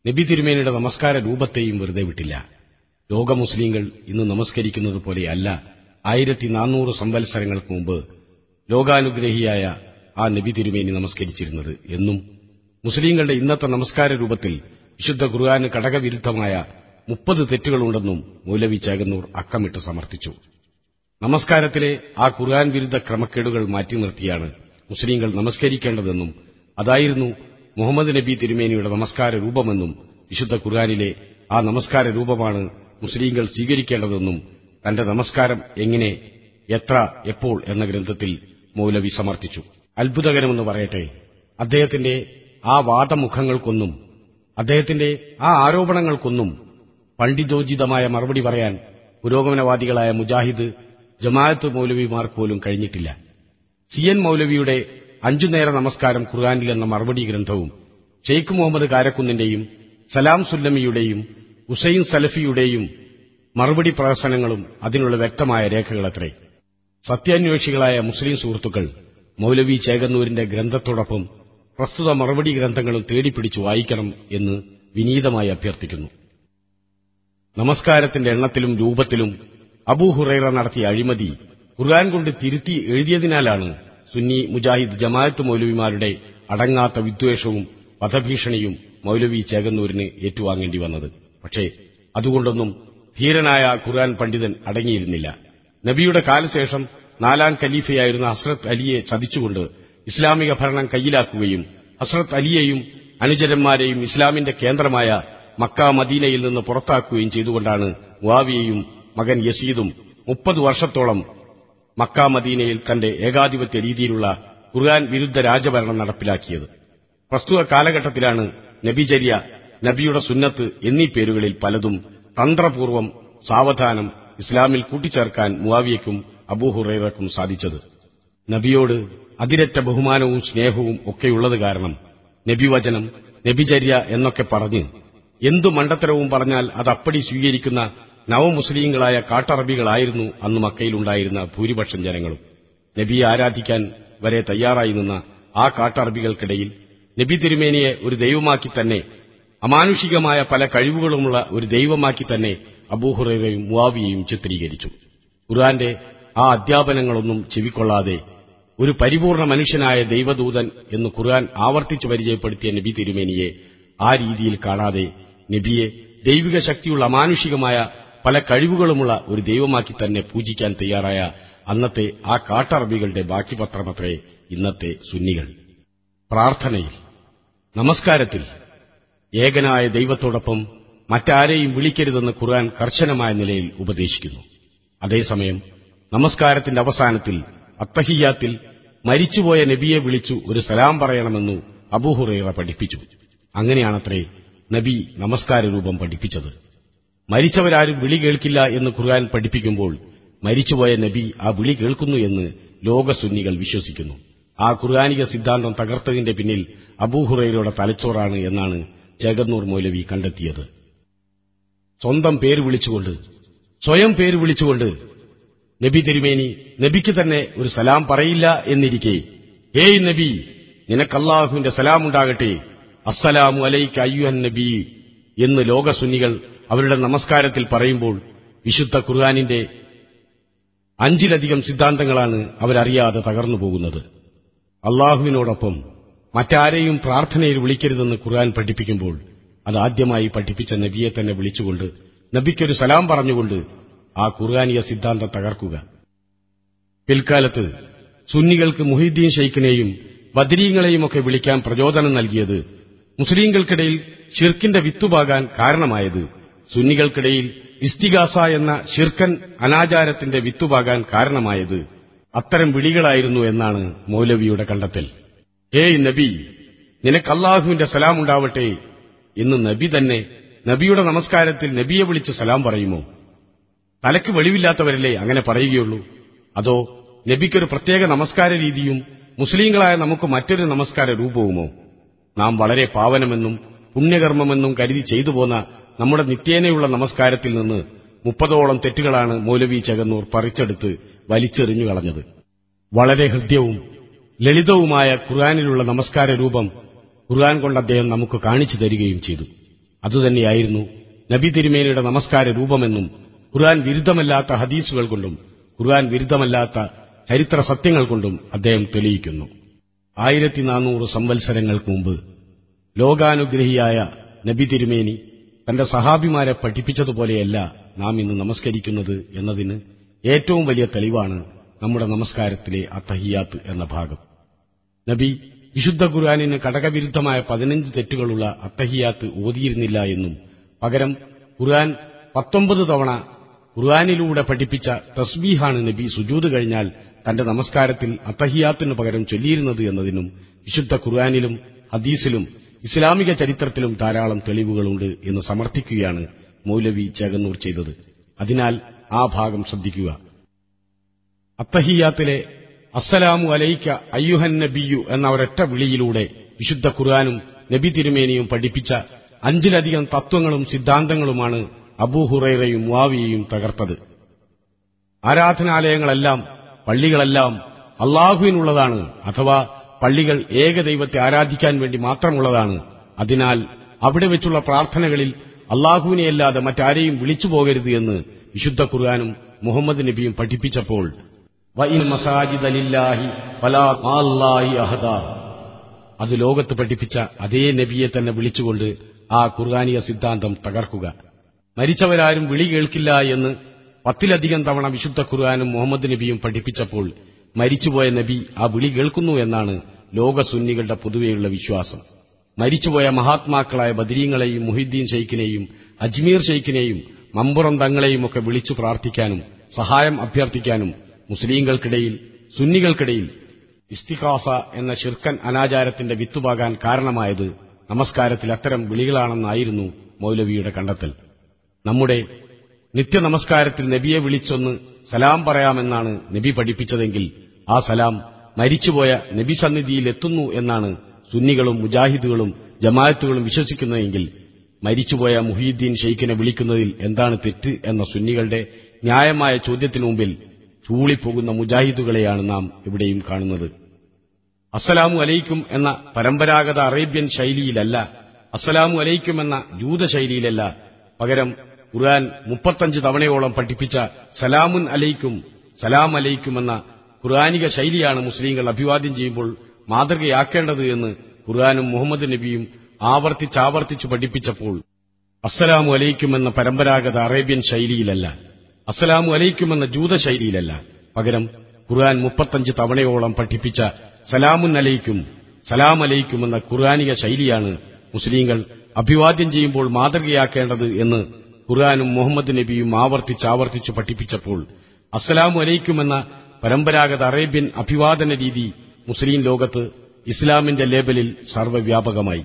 നബി തിരുമേനിയുടെ നമസ്കാര രൂപത്തെയും വെറുതെ വിട്ടില്ല. ലോക മുസ്ലിങ്ങൾ ഇന്ന് നമസ്കരിക്കുന്നത് പോലെയല്ല ആയിരത്തി നാനൂറ് സംവത്സരങ്ങൾക്ക് മുമ്പ് ലോകാനുഗ്രഹിയായ ആ നബി തിരുമേനി നമസ്കരിച്ചിരുന്നത് എന്നും മുസ്ലിങ്ങളുടെ ഇന്നത്തെ നമസ്കാര രൂപത്തിൽ വിശുദ്ധ ഖുർആന് കടകവിരുദ്ധമായ മുപ്പത് തെറ്റുകളുണ്ടെന്നും മൗലവി ചേകന്നൂർ അക്കമിട്ട് സമർത്ഥിച്ചു. നമസ്കാരത്തിലെ ആ ഖുർആൻ വിരുദ്ധ ക്രമക്കേടുകൾ മാറ്റി നിർത്തിയാണ് മുസ്ലിങ്ങൾ നമസ്കരിക്കേണ്ടതെന്നും അതായിരുന്നു മുഹമ്മദ് നബി തിരുമേനിയുടെ നമസ്കാര രൂപമെന്നും വിശുദ്ധ ഖുർആനിലെ ആ നമസ്കാര രൂപമാണ് മുസ്ലിങ്ങൾ സ്വീകരിക്കേണ്ടതെന്നും തന്റെ നമസ്കാരം എങ്ങനെ, എത്ര, എപ്പോൾ എന്ന ഗ്രന്ഥത്തിൽ മൗലവി സമർത്ഥിച്ചു. അത്ഭുതകരമെന്ന് പറയട്ടെ, അദ്ദേഹത്തിന്റെ ആ വാദമുഖങ്ങൾക്കൊന്നും അദ്ദേഹത്തിന്റെ ആ ആരോപണങ്ങൾക്കൊന്നും പണ്ഡിതോചിതമായ മറുപടി പറയാൻ പുരോഗമനവാദികളായ മുജാഹിദ്, ജമാഅത്ത് മൗലവിമാർക്ക് പോലും കഴിഞ്ഞിട്ടില്ല. സി എൻ മൗലവിയുടെ അഞ്ചുനേര നമസ്കാരം ഖുർആനിൽ എന്ന മറുപടി ഗ്രന്ഥവും ഷെയ്ഖ് മുഹമ്മദ് കാരക്കുന്നിന്റെയും സലാം സുല്ലമിയുടെയും ഹുസൈൻ സലഫിയുടെയും മറുപടി പ്രഹസനങ്ങളും അതിനുള്ള വ്യക്തമായ രേഖകളത്രേ. സത്യാന്വേഷികളായ മുസ്ലിം സുഹൃത്തുക്കൾ മൗലവി ചേകന്നൂരിന്റെ ഗ്രന്ഥത്തോടൊപ്പം പ്രസ്തുത മറുപടി ഗ്രന്ഥങ്ങളും തേടിപ്പിടിച്ചു വായിക്കണം എന്ന് വിനീതമായി അഭ്യർത്ഥിക്കുന്നു. നമസ്കാരത്തിന്റെ എണ്ണത്തിലും രൂപത്തിലും അബൂ ഹുറൈറ നടത്തിയ അഴിമതി ഖുർആൻ കൊണ്ട് തിരുത്തി എഴുതിയതിനാലാണ് സുന്നി മുജാഹിദ് ജമാഅത്ത് മൗലവിമാരുടെ അടങ്ങാത്ത വിദ്വേഷവും വധഭീഷണിയും മൗലവി ചേകന്നൂരിന് ഏറ്റുവാങ്ങേണ്ടി വന്നത്. പക്ഷേ അതുകൊണ്ടൊന്നും ധീരനായ ഖുർആൻ പണ്ഡിതൻ അടങ്ങിയിരുന്നില്ല. നബിയുടെ കാലശേഷം നാലാം ഖലീഫയായിരുന്ന ഹസ്രത്ത് അലിയെ ചതിച്ചുകൊണ്ട് ഇസ്ലാമിക ഭരണം കയ്യിലാക്കുകയും ഹസ്രത്ത് അലിയെയും അനുചരന്മാരെയും ഇസ്ലാമിന്റെ കേന്ദ്രമായ മക്ക മദീനയിൽ നിന്ന് പുറത്താക്കുകയും ചെയ്തുകൊണ്ടാണ് മുആവിയയും മകൻ യസീദും മുപ്പത് വർഷത്തോളം മക്ക മദീനയിൽ തന്റെ ഏകാധിപത്യ രീതിയിലുള്ള ഖുർആൻ വിരുദ്ധ രാജഭരണം നടപ്പിലാക്കിയത്. പ്രസ്തുത കാലഘട്ടത്തിലാണ് നബിചര്യ, നബിയുടെ സുന്നത്ത് എന്നീ പേരുകളിൽ പലതും തന്ത്രപൂർവ്വം സാവധാനം ഇസ്ലാമിൽ കൂട്ടിച്ചേർക്കാൻ മുആവിയയ്ക്കും അബൂ ഹുറൈറയ്ക്കും സാധിച്ചത്. നബിയോട് അതിരറ്റ ബഹുമാനവും സ്നേഹവും ഒക്കെയുള്ളത് കാരണം നബിവചനം, നബിചര്യ എന്നൊക്കെ പറഞ്ഞ് എന്തു മണ്ടത്തരവും പറഞ്ഞാൽ അതപ്പടി സ്വീകരിക്കുന്ന നവമുസ്ലിങ്ങളായ കാട്ടറബികളായിരുന്നു അന്ന് മക്കയിലുണ്ടായിരുന്ന ഭൂരിപക്ഷം ജനങ്ങളും. നബിയെ ആരാധിക്കാൻ വരെ തയ്യാറായി നിന്ന ആ കാട്ടറബികൾക്കിടയിൽ നബി തിരുമേനിയെ ഒരു ദൈവമാക്കി തന്നെ, അമാനുഷികമായ പല കഴിവുകളുമുള്ള ഒരു ദൈവമാക്കി തന്നെ അബൂ ഹുറൈറയും മുആവിയയും ചിത്രീകരിച്ചു. ഖുർആന്റെ ആ അധ്യാപനങ്ങളൊന്നും ചെവിക്കൊള്ളാതെ ഒരു പരിപൂർണ മനുഷ്യനായ ദൈവദൂതൻ എന്ന് ഖുർആൻ ആവർത്തിച്ചു പരിചയപ്പെടുത്തിയ നബി തിരുമേനിയെ ആ രീതിയിൽ കാണാതെ നബിയെ ദൈവിക ശക്തിയുള്ള അമാനുഷികമായ പല കഴിവുകളുമുള്ള ഒരു ദൈവമാക്കി തന്നെ പൂജിക്കാൻ തയ്യാറായ അന്നത്തെ ആ കാട്ടറബികളുടെ ബാക്കി പത്രമത്രേ ഇന്നത്തെ സുന്നികൾ. പ്രാർത്ഥനയിൽ, നമസ്കാരത്തിൽ ഏകനായ ദൈവത്തോടൊപ്പം മറ്റാരെയും വിളിക്കരുതെന്ന് ഖുർആൻ കർശനമായ നിലയിൽ ഉപദേശിക്കുന്നു. അതേസമയം നമസ്കാരത്തിന്റെ അവസാനത്തിൽ അത്തഹിയ്യാത്തിൽ മരിച്ചുപോയ നബിയെ വിളിച്ചു ഒരു സലാം പറയണമെന്നു അബൂ ഹുറൈറ പഠിപ്പിച്ചു. അങ്ങനെയാണത്രേ നബി നമസ്കാര രൂപം പഠിപ്പിച്ചത്. മരിച്ചവരാരും വിളി കേൾക്കില്ല എന്ന് ഖുർആൻ പഠിപ്പിക്കുമ്പോൾ മരിച്ചുപോയ നബി ആ വിളി കേൾക്കുന്നു എന്ന് ലോകസുന്നികൾ വിശ്വസിക്കുന്നു. ആ ഖുർആനിക സിദ്ധാന്തം തകർത്തതിന്റെ പിന്നിൽ അബൂ ഹുറൈറയുടെ തലച്ചോറാണ് എന്നാണ് ചേകന്നൂർ മൗലവി കണ്ടെത്തിയത്. സ്വന്തം പേര് വിളിച്ചുകൊണ്ട്, സ്വയം പേര് വിളിച്ചുകൊണ്ട് നബി തിരുമേനി നബിക്ക് തന്നെ ഒരു സലാം പറയില്ല എന്നിരിക്കെ, ഹേയ് നബി, നിനക്കല്ലാഹുവിന്റെ സലാമുണ്ടാകട്ടെ, അസ്സലാമു അലൈക അയ്യുഹൻ നബി എന്ന് ലോകസുന്നികൾ അവരുടെ നമസ്കാരത്തിൽ പറയുമ്പോൾ വിശുദ്ധ ഖുർആനിന്റെ അഞ്ചിലധികം സിദ്ധാന്തങ്ങളാണ് അവരറിയാതെ തകർന്നുപോകുന്നത്. അള്ളാഹുവിനോടൊപ്പം മറ്റാരെയും പ്രാർത്ഥനയിൽ വിളിക്കരുതെന്ന് ഖുർആൻ പഠിപ്പിക്കുമ്പോൾ അതാദ്യമായി പഠിപ്പിച്ച നബിയെ തന്നെ വിളിച്ചുകൊണ്ട് നബിക്കൊരു സലാം പറഞ്ഞുകൊണ്ട് ആ ഖുർആനിക സിദ്ധാന്തം തകർക്കുക. പിൽക്കാലത്ത് സുന്നികൾക്ക് മുഹീദ്ദീൻ ഷെയ്ഖിനെയും ബദരീങ്ങളെയുമൊക്കെ വിളിക്കാൻ പ്രചോദനം നൽകിയത്, മുസ്ലിംകൾക്കിടയിൽ ഷിർക്കിന്റെ വിത്തുപാകാൻ കാരണമായത്, സുന്നികൾക്കിടയിൽ ഇസ്തിഗാസ എന്ന ഷിർക്കൻ അനാചാരത്തിന്റെ വിത്തുപാകാൻ കാരണമായത് അത്തരം വിളികളായിരുന്നു എന്നാണ് മൗലവിയുടെ കണ്ടെത്തൽ. ഏയ് നബി, നിനക്ക് അല്ലാഹുവിന്റെ സലാമുണ്ടാവട്ടെ എന്ന് നബി തന്നെ നബിയുടെ നമസ്കാരത്തിൽ നബിയെ വിളിച്ച് സലാം പറയുമോ? തലയ്ക്ക് വെളിവില്ലാത്തവരല്ലേ അങ്ങനെ പറയുകയുള്ളൂ? അതോ നബിക്കൊരു പ്രത്യേക നമസ്കാര രീതിയും മുസ്ലിങ്ങളായ നമുക്ക് മറ്റൊരു നമസ്കാര രൂപവുമോ? നാം വളരെ പാവനമെന്നും പുണ്യകർമ്മമെന്നും കരുതി ചെയ്തു പോന്ന നമ്മുടെ നിത്യേനയുള്ള നമസ്കാരത്തിൽ നിന്ന് മുപ്പതോളം തെറ്റുകളാണ് മൗലവി ചേകന്നൂർ പറിച്ചെടുത്ത് വലിച്ചെറിഞ്ഞു കളഞ്ഞത്. വളരെ ഹൃദ്യവും ലളിതവുമായ ഖുർആനിലുള്ള നമസ്കാര രൂപം ഖുർആൻ കൊണ്ട് അദ്ദേഹം നമുക്ക് കാണിച്ചു തരികയും ചെയ്തു. അതുതന്നെയായിരുന്നു നബി തിരുമേനിയുടെ നമസ്കാര രൂപമെന്നും ഖുർആൻ വിരുദ്ധമല്ലാത്ത ഹദീസുകൾ കൊണ്ടും ഖുർആൻ വിരുദ്ധമല്ലാത്ത ചരിത്ര സത്യങ്ങൾ കൊണ്ടും അദ്ദേഹം തെളിയിക്കുന്നു. ആയിരത്തി നാനൂറ് സംവത്സരങ്ങൾക്ക് മുമ്പ് ലോകാനുഗ്രഹിയായ നബി തിരുമേനി തന്റെ സഹാബിമാരെ പഠിപ്പിച്ചതുപോലെയല്ല നാം ഇന്ന് നമസ്കരിക്കുന്നത് എന്നതിന് ഏറ്റവും വലിയ തെളിവാണ് നമ്മുടെ നമസ്കാരത്തിലെ അത്തഹിയാത്ത് എന്ന ഭാഗം. നബി വിശുദ്ധ ഖുർആനിന് കടകവിരുദ്ധമായ പതിനഞ്ച് തെറ്റുകളുള്ള അത്തഹിയാത്ത് ഓതിയിരുന്നില്ല എന്നും പകരം ഖുർആൻ പത്തൊമ്പത് തവണ ഖുർആനിലൂടെ പഠിപ്പിച്ച തസ്ബീഹാണ് നബി സുജൂദ് കഴിഞ്ഞാൽ തന്റെ നമസ്കാരത്തിൽ അത്തഹിയാത്തിനു പകരം ചൊല്ലിയിരുന്നത് എന്നതിനും വിശുദ്ധ ഖുർആനിലും ഹദീസിലും ഇസ്ലാമിക ചരിത്രത്തിലും ധാരാളം തെളിവുകളുണ്ട് എന്ന് സമർത്ഥിക്കുകയാണ് മൗലവി ചേകന്നൂർ ചെയ്തത്. അതിനാൽ ആ ഭാഗം ശ്രദ്ധിക്കുക. അത്തഹിയാത്തിലെ അസ്സലാമു അലൈക അയ്യുഹൻ നബിയു എന്ന ഒരൊറ്റ വിളിയിലൂടെ വിശുദ്ധ ഖുർആനും നബി തിരുമേനിയും പഠിപ്പിച്ച അഞ്ചിലധികം തത്വങ്ങളും സിദ്ധാന്തങ്ങളുമാണ് അബൂ ഹുറൈറയും മുആവിയയും തകർത്തത്. ആരാധനാലയങ്ങളെല്ലാം പള്ളികളെല്ലാം അള്ളാഹുവിനുള്ളതാണ്, അഥവാ പള്ളികൾ ഏകദൈവത്തെ ആരാധിക്കാൻ വേണ്ടി മാത്രമുള്ളതാണ്. അതിനാൽ അവിടെ വെച്ചുള്ള പ്രാർത്ഥനകളിൽ അള്ളാഹുവിനെയല്ലാതെ മറ്റാരെയും വിളിച്ചു പോകരുത് എന്ന് വിശുദ്ധ ഖുർആനും മുഹമ്മദ് നബിയും പഠിപ്പിച്ചപ്പോൾ വഇൻ മസാജിദ ലില്ലാഹി ഫലാ മഅല്ലാഹി അഹദാ, അത് ലോകത്ത് പഠിപ്പിച്ച അതേ നബിയെ തന്നെ വിളിച്ചുകൊണ്ട് ആ ഖുർആനിക സിദ്ധാന്തം തകർക്കുക. മരിച്ചവരാരും വിളി കേൾക്കില്ല എന്ന് പത്തിലധികം തവണ വിശുദ്ധ ഖുർആനും മുഹമ്മദ് നബിയും പഠിപ്പിച്ചപ്പോൾ മരിച്ചുപോയ നബി ആ വിളി കേൾക്കുന്നു എന്നാണ് ലോക സുന്നികളുടെ പൊതുവെയുള്ള വിശ്വാസം. മരിച്ചുപോയ മഹാത്മാക്കളായ ബദരീങ്ങളെയും മുഹിദ്ദീൻ ഷെയ്ഖിനെയും അജ്മീർ ഷെയ്ഖിനെയും മമ്പുറം തങ്ങളെയും ഒക്കെ വിളിച്ചു പ്രാർത്ഥിക്കാനും സഹായം അഭ്യർത്ഥിക്കാനും മുസ്ലിംകൾക്കിടയിൽ സുന്നികൾക്കിടയിൽ ഇസ്തിഖാസ എന്ന ശിർക്കൻ അനാചാരത്തിന്റെ വിത്തുപാകാൻ കാരണമായത് നമസ്കാരത്തിൽ അത്തരം വിളികളാണെന്നായിരുന്നു മൗലവിയുടെ കണ്ടെത്തൽ. നമ്മുടെ നിത്യനമസ്കാരത്തിൽ നബിയെ വിളിച്ചൊന്ന് സലാം പറയാമെന്നാണ് നബി പഠിപ്പിച്ചതെങ്കിൽ ആ സലാം മരിച്ചുപോയ നബി സന്നിധിയിൽ എത്തുന്നു എന്നാണ് സുന്നികളും മുജാഹിദുകളും ജമാഅത്തുകളും വിശ്വസിക്കുന്നതെങ്കിൽ മരിച്ചുപോയ മുഹീദ്ദീൻ ഷെയ്ഖിനെ വിളിക്കുന്നതിൽ എന്താണ് തെറ്റ് എന്ന സുന്നികളുടെ ന്യായമായ ചോദ്യത്തിനു മുമ്പിൽ ചൂളിപ്പോകുന്ന മുജാഹിദുകളെയാണ് നാം ഇവിടെയും കാണുന്നത്. അസ്സലാമു അലൈക്കും എന്ന പരമ്പരാഗത അറേബ്യൻ ശൈലിയിലല്ല, അസ്സലാമു അലൈക്കും എന്ന ജൂത ശൈലിയിലല്ല, പകരം ഖുർആൻ മുപ്പത്തഞ്ച് തവണയോളം പഠിപ്പിച്ച സലാമുൻ അലൈക്കും സലാം അലൈക്കും എന്ന ഖുർആനിക ശൈലിയാണ് മുസ്ലിങ്ങൾ അഭിവാദ്യം ചെയ്യുമ്പോൾ മാതൃകയാക്കേണ്ടത് എന്ന് ഖുർആനും മുഹമ്മദ് നബിയും ആവർത്തിച്ചാവർത്തിച്ചു പഠിപ്പിച്ചപ്പോൾ അസ്സലാമു അലൈക്കും എന്ന പരമ്പരാഗത അറേബ്യൻ ശൈലിയിലല്ല, അസ്സലാമു അലൈക്കും എന്ന ജൂത ശൈലിയിലല്ല, പകരം ഖുർആൻ മുപ്പത്തഞ്ച് തവണയോളം പഠിപ്പിച്ച സലാമുൻ അലൈക്കും സലാം അലൈക്കും എന്ന ഖുർആനിക ശൈലിയാണ് മുസ്ലിങ്ങൾ അഭിവാദ്യം ചെയ്യുമ്പോൾ മാതൃകയാക്കേണ്ടത് എന്ന് ഖുർആനും മുഹമ്മദ് നബിയും ആവർത്തിച്ചാവർത്തിച്ചു പഠിപ്പിച്ചപ്പോൾ അസ്സലാമു അലൈക്കും എന്ന പരമ്പരാഗത അറേബ്യൻ അഭിവാദന രീതി മുസ്ലിം ലോകത്ത് ഇസ്ലാമിന്റെ ലേബലിൽ സർവ്വവ്യാപകമായി.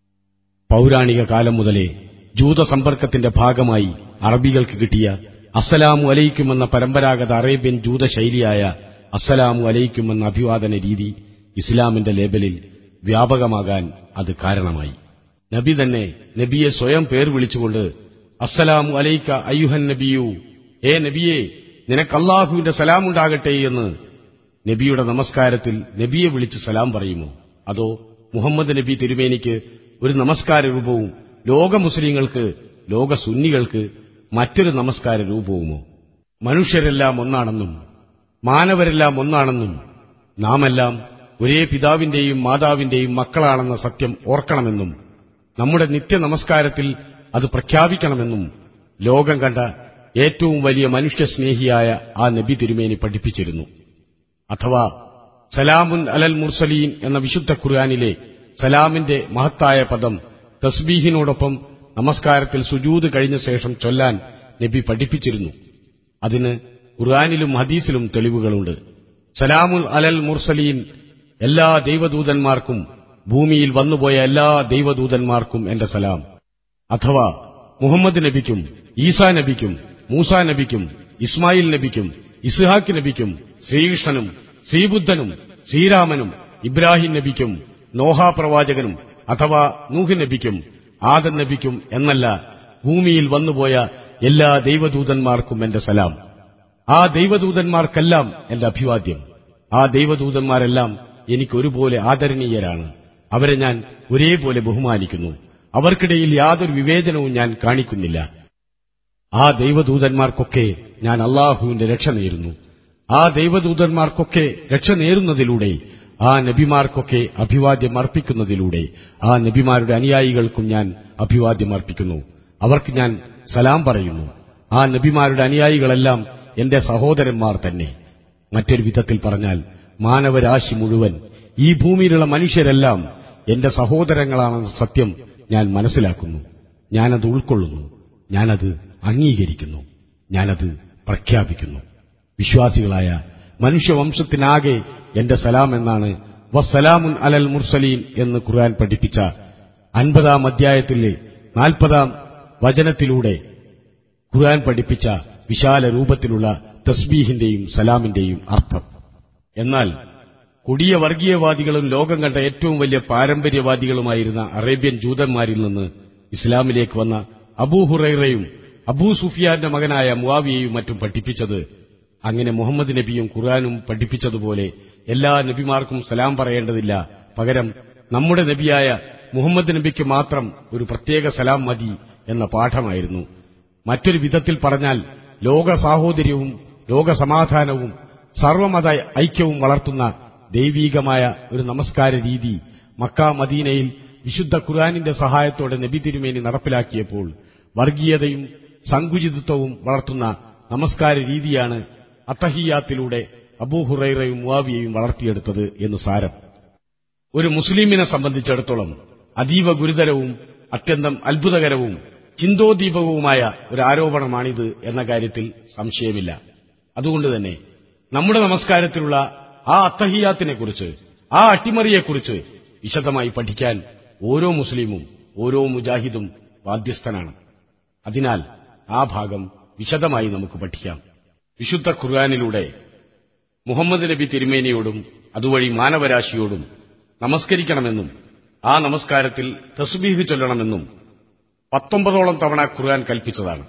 പൌരാണിക കാലം മുതലേ ജൂതസമ്പർക്കത്തിന്റെ ഭാഗമായി അറബികൾക്ക് കിട്ടിയ അസ്സലാമു അലൈക്കും എന്ന പരമ്പരാഗത അറേബ്യൻ ജൂത ശൈലിയായ അസ്സലാമു അലൈക്കും എന്ന അഭിവാദന രീതി ഇസ്ലാമിന്റെ ലേബലിൽ വ്യാപകമാകാൻ അത് കാരണമായി. നബി തന്നെ നബിയെ സ്വയം പേർ വിളിച്ചുകൊണ്ട് അസ്സലാമു അലൈക അയ്യുഹൻ നബിയു, ഏ നബിയെ നിനക്ക് അല്ലാഹുവിന്റെ സലാമുണ്ടാകട്ടെ എന്ന് നബിയുടെ നമസ്കാരത്തിൽ നബിയെ വിളിച്ച് സലാം പറയുമോ? അതോ മുഹമ്മദ് നബി തിരുമേനിക്ക് ഒരു നമസ്കാര രൂപവും ലോക മുസ്ലിങ്ങൾക്ക് ലോക സുന്നികൾക്ക് മറ്റൊരു നമസ്കാര രൂപവുമോ? മനുഷ്യരെല്ലാം ഒന്നാണെന്നും മാനവരെല്ലാം ഒന്നാണെന്നും നാമെല്ലാം ഒരേ പിതാവിന്റെയും മാതാവിന്റെയും മക്കളാണെന്ന സത്യം ഓർക്കണമെന്നും നമ്മുടെ നിത്യനമസ്കാരത്തിൽ അത് പ്രഖ്യാപിക്കണമെന്നും ലോകം കണ്ട ഏറ്റവും വലിയ മനുഷ്യസ്നേഹിയായ ആ നബി തിരുമേനി പഠിപ്പിച്ചിരുന്നു. അഥവാ സലാമുൻ അലൽ മുർസലീൻ എന്ന വിശുദ്ധ ഖുർആനിലെ സലാമിന്റെ മഹത്തായ പദം തസ്ബീഹിനോടൊപ്പം നമസ്കാരത്തിൽ സുജൂദ് കഴിഞ്ഞ ശേഷം ചൊല്ലാൻ നബി പഠിപ്പിച്ചിരുന്നു. അതിന് ഖുർആനിലും ഹദീസിലും തെളിവുകളുണ്ട്. സലാമുൻ അലൽ മുർസലീൻ, എല്ലാ ദൈവദൂതന്മാർക്കും ഭൂമിയിൽ വന്നുപോയ എല്ലാ ദൈവദൂതന്മാർക്കും എന്റെ സലാം. അഥവാ മുഹമ്മദ് നബിക്കും ഈസാ നബിക്കും മൂസാ നബിക്കും ഇസ്മായിൽ നബിക്കും ഇസ്ഹാഖ് നബിക്കും ശ്രീകൃഷ്ണനും ശ്രീബുദ്ധനും ശ്രീരാമനും ഇബ്രാഹിം നബിക്കും നോഹാ പ്രവാചകനും അഥവാ നൂഹ് നബിക്കും ആദം നബിക്കും എന്നല്ല, ഭൂമിയിൽ വന്നുപോയ എല്ലാ ദൈവദൂതന്മാർക്കും എന്റെ സലാം. ആ ദൈവദൂതന്മാർക്കെല്ലാം എന്റെ അഭിവാദ്യം. ആ ദൈവദൂതന്മാരെല്ലാം എനിക്കൊരുപോലെ ആദരണീയരാണ്. അവരെ ഞാൻ ഒരേപോലെ ബഹുമാനിക്കുന്നു. അവർക്കിടയിൽ യാതൊരു വിവേചനവും ഞാൻ കാണിക്കുന്നില്ല. ആ ദൈവദൂതന്മാർക്കൊക്കെ ഞാൻ അള്ളാഹുവിന്റെ രക്ഷ നേരുന്നു. ആ ദൈവദൂതന്മാർക്കൊക്കെ രക്ഷ നേരുന്നതിലൂടെ, ആ നബിമാർക്കൊക്കെ അഭിവാദ്യം അർപ്പിക്കുന്നതിലൂടെ, ആ നബിമാരുടെ അനുയായികൾക്കും ഞാൻ അഭിവാദ്യം അർപ്പിക്കുന്നു. അവർക്ക് ഞാൻ സലാം പറയുന്നു. ആ നബിമാരുടെ അനുയായികളെല്ലാം എന്റെ സഹോദരന്മാർ തന്നെ. മറ്റൊരു വിധത്തിൽ പറഞ്ഞാൽ, മാനവരാശി മുഴുവൻ, ഈ ഭൂമിയിലുള്ള മനുഷ്യരെല്ലാം എന്റെ സഹോദരങ്ങളാണെന്ന സത്യം ഞാൻ മനസ്സിലാക്കുന്നു. ഞാനത് ഉൾക്കൊള്ളുന്നു. ഞാനത് അംഗീകരിക്കുന്നു. ഞാനത് പ്രഖ്യാപിക്കുന്നു. വിശ്വാസികളായ മനുഷ്യവംശത്തിനാകെ എന്റെ സലാം എന്നാണ് വസ്സലാമുൻ അലൽ മുർസലീൻ എന്ന് ഖുർആൻ പഠിപ്പിച്ച അൻപതാം അധ്യായത്തിലെ നാൽപ്പതാം വചനത്തിലൂടെ ഖുർആൻ പഠിപ്പിച്ച വിശാല രൂപത്തിലുള്ള തസ്ബീഹിന്റെയും സലാമിന്റെയും അർത്ഥം. എന്നാൽ കൊടിയ വർഗീയവാദികളും ലോകം കണ്ട ഏറ്റവും വലിയ പാരമ്പര്യവാദികളുമായിരുന്ന അറേബ്യൻ ജൂതന്മാരിൽ നിന്ന് ഇസ്ലാമിലേക്ക് വന്ന അബൂ ഹുറൈറയും അബൂ സുഫിയാന്റെ മകനായ മുആവിയയും മറ്റും പഠിപ്പിച്ചത്, അങ്ങനെ മുഹമ്മദ് നബിയും ഖുർആനും പഠിപ്പിച്ചതുപോലെ എല്ലാ നബിമാർക്കും സലാം പറയേണ്ടതില്ല, പകരം നമ്മുടെ നബിയായ മുഹമ്മദ് നബിക്ക് മാത്രം ഒരു പ്രത്യേക സലാം മതി എന്ന പാഠമായിരുന്നു. മറ്റൊരു വിധത്തിൽ പറഞ്ഞാൽ, ലോക സാഹോദര്യവും ലോകസമാധാനവും സർവമത ഐക്യവും വളർത്തുന്ന ദൈവീകമായ ഒരു നമസ്കാര രീതി മക്ക മദീനയിൽ വിശുദ്ധ ഖുർആനിന്റെ സഹായത്തോടെ നബി തിരുമേനി നടപ്പിലാക്കിയപ്പോൾ വർഗീയതയും സങ്കുചിതത്വവും വളർത്തുന്ന നമസ്കാര രീതിയാണ് അത്തഹിയാത്തിലൂടെ അബൂ ഹുറൈറയും മുആവിയയും വളർത്തിയെടുത്തത് എന്ന് സാരം. ഒരു മുസ്ലിമിനെ സംബന്ധിച്ചിടത്തോളം അതീവ ഗുരുതരവും അത്യന്തം അത്ഭുതകരവും ചിന്തോദ്ദീപകവുമായ ഒരു ആരോപണമാണിത് എന്ന കാര്യത്തിൽ സംശയമില്ല. അതുകൊണ്ടുതന്നെ നമ്മുടെ നമസ്കാരത്തിലുള്ള ആ അത്തഹിയാത്തിനെക്കുറിച്ച്, ആ അട്ടിമറിയെക്കുറിച്ച് വിശദമായി പഠിക്കാൻ ഓരോ മുസ്ലിമും ഓരോ മുജാഹിദും ബാധ്യസ്ഥനാണ്. അതിനാൽ ആ ഭാഗം വിശദമായി നമുക്ക് പഠിക്കാം. വിശുദ്ധ ഖുർആനിലൂടെ മുഹമ്മദ് നബി തിരുമേനിയോടും അതുവഴി മാനവരാശിയോടും നമസ്കരിക്കണമെന്നും ആ നമസ്കാരത്തിൽ തസ്ബീഹ് ചൊല്ലണമെന്നും പത്തൊമ്പതോളം തവണ ഖുർആൻ കൽപ്പിച്ചതാണ്.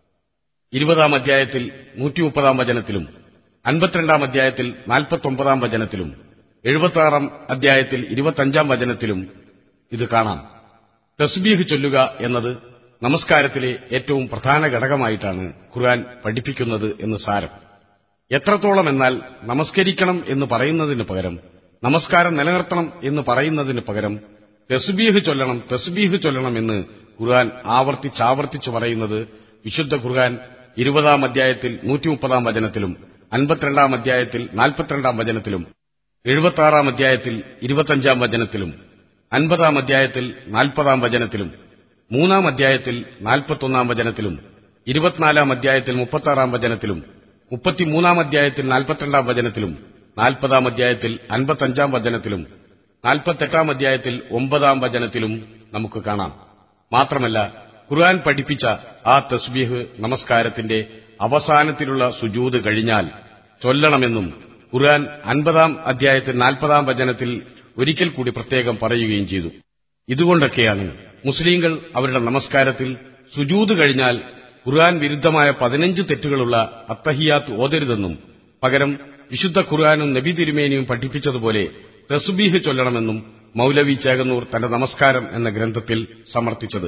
ഇരുപതാം അധ്യായത്തിൽ നൂറ്റി മുപ്പതാം വചനത്തിലും അൻപത്തിരണ്ടാം അധ്യായത്തിൽ നാൽപ്പത്തൊമ്പതാം വചനത്തിലും എഴുപത്തിയാറാം അധ്യായത്തിൽ ഇരുപത്തഞ്ചാം വചനത്തിലും ഇത് കാണാം. തസ്ബീഹ് ചൊല്ലുക എന്നത് നമസ്കാരത്തിലെ ഏറ്റവും പ്രധാന ഘടകമായിട്ടാണ് ഖുർആൻ പഠിപ്പിക്കുന്നത് എന്ന് സാരം. എത്രത്തോളം എന്നാൽ, നമസ്കരിക്കണം എന്ന് പറയുന്നതിന് പകരം, നമസ്കാരം നിലനിർത്തണം എന്ന് പറയുന്നതിന് പകരം തസ്ബീഹ് ചൊല്ലണം തസ്ബീഹ് ചൊല്ലണം എന്ന് ഖുർആൻ ആവർത്തിച്ചാവർത്തിച്ചു പറയുന്നത് വിശുദ്ധ ഖുർആൻ ഇരുപതാം അധ്യായത്തിൽ നൂറ്റി മുപ്പതാം വചനത്തിലും അൻപത്തിരണ്ടാം അധ്യായത്തിൽ നാൽപ്പത്തിരണ്ടാം വചനത്തിലും എഴുപത്തിയാറാം അധ്യായത്തിൽ ഇരുപത്തഞ്ചാം വചനത്തിലും അൻപതാം അധ്യായത്തിൽ നാൽപ്പതാം വചനത്തിലും മൂന്നാം അധ്യായത്തിൽ നാൽപ്പത്തൊന്നാം വചനത്തിലും ഇരുപത്തിനാലാം അധ്യായത്തിൽ മുപ്പത്തിയാറാം വചനത്തിലും മുപ്പത്തിമൂന്നാം അധ്യായത്തിൽ നാൽപ്പത്തിരണ്ടാം വചനത്തിലും നാൽപ്പതാം അധ്യായത്തിൽ അൻപത്തഞ്ചാം വചനത്തിലും നാൽപ്പത്തെട്ടാം അധ്യായത്തിൽ ഒമ്പതാം വചനത്തിലും നമുക്ക് കാണാം. മാത്രമല്ല, ഖുർആൻ പഠിപ്പിച്ച ആ തസ്ബീഹ് നമസ്കാരത്തിന്റെ അവസാനത്തിലുള്ള സുജൂദ് കഴിഞ്ഞാൽ ചൊല്ലണമെന്നും ഖുർആൻ അൻപതാം അധ്യായത്തിൽ നാൽപ്പതാം വചനത്തിൽ ഒരിക്കൽ കൂടി പ്രത്യേകം പറയുകയും ചെയ്തു. ഇതുകൊണ്ടൊക്കെയാണ് മുസ്ലിങ്ങൾ അവരുടെ നമസ്കാരത്തിൽ സുജൂദ് കഴിഞ്ഞാൽ ഖുർആൻ വിരുദ്ധമായ പതിനഞ്ച് തെറ്റുകളുള്ള അത്തഹിയാത്ത് ഓതരുതെന്നും പകരം വിശുദ്ധ ഖുർആനും നബി തിരുമേനിയും പഠിപ്പിച്ചതുപോലെ തസ്ബീഹ് ചൊല്ലണമെന്നും മൗലവി ചേകന്നൂർ തന്റെ നമസ്കാരം എന്ന ഗ്രന്ഥത്തിൽ സമർത്ഥിച്ചത്.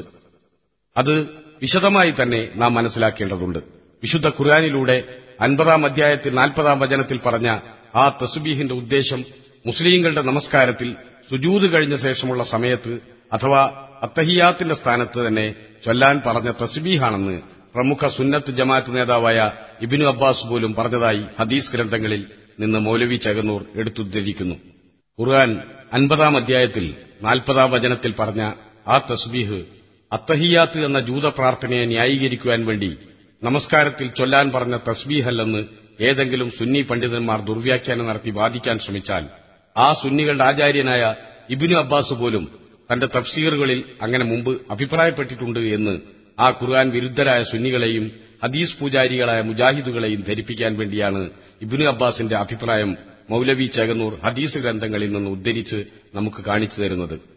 അത് വിശദമായി തന്നെ നാം മനസ്സിലാക്കേണ്ടതുണ്ട്. വിശുദ്ധ ഖുർആനിലൂടെ അൻപതാം അധ്യായത്തിൽ നാൽപ്പതാം വചനത്തിൽ പറഞ്ഞ ആ തസ്ബീഹിന്റെ ഉദ്ദേശം മുസ്ലിങ്ങളുടെ നമസ്കാരത്തിൽ സുജൂദ് കഴിഞ്ഞ ശേഷമുള്ള സമയത്ത് അഥവാ അത്തഹിയാത്തിന്റെ സ്ഥാനത്ത് തന്നെ ചൊല്ലാൻ പറഞ്ഞ തസ്ബീഹാണെന്ന് പ്രമുഖ സുന്നത്ത് ജമാഅത്ത് നേതാവായ ഇബ്നു അബ്ബാസ് പോലും പറഞ്ഞതായി ഹദീസ് ഗ്രന്ഥങ്ങളിൽ നിന്ന് മൗലവി ചേകന്നൂർ എടുത്തുദ്ധരിക്കുന്നു. ഖുർആൻ അൻപതാം അധ്യായത്തിൽ നാൽപ്പതാം വചനത്തിൽ പറഞ്ഞ ആ തസ്ബീഹ് അത്തഹിയാത്ത് എന്ന ജൂത പ്രാർത്ഥനയെ ന്യായീകരിക്കുവാൻ വേണ്ടി നമസ്കാരത്തിൽ ചൊല്ലാൻ പറഞ്ഞ തസ്ബീഹല്ലെന്ന് ഏതെങ്കിലും സുന്നി പണ്ഡിതന്മാർ ദുർവ്യാഖ്യാനം നടത്തി വാദിക്കാൻ ശ്രമിച്ചാൽ ആ സുന്നികളുടെ ആചാര്യനായ ഇബ്നു അബ്ബാസ് പോലും തന്റെ തഫ്സീറുകളിൽ അങ്ങനെ മുമ്പ് അഭിപ്രായപ്പെട്ടിട്ടുണ്ട് എന്ന് ആ ഖുർആൻ വിരുദ്ധരായ സുന്നികളെയും ഹദീസ് പൂജാരികളായ മുജാഹിദുകളെയും ധരിപ്പിക്കാൻ വേണ്ടിയാണ് ഇബ്നു അബ്ബാസിന്റെ അഭിപ്രായം മൗലവി ചേകന്നൂർ ഹദീസ് ഗ്രന്ഥങ്ങളിൽ നിന്ന് ഉദ്ധരിച്ച് നമുക്ക് കാണിച്ചു തരുന്നത്.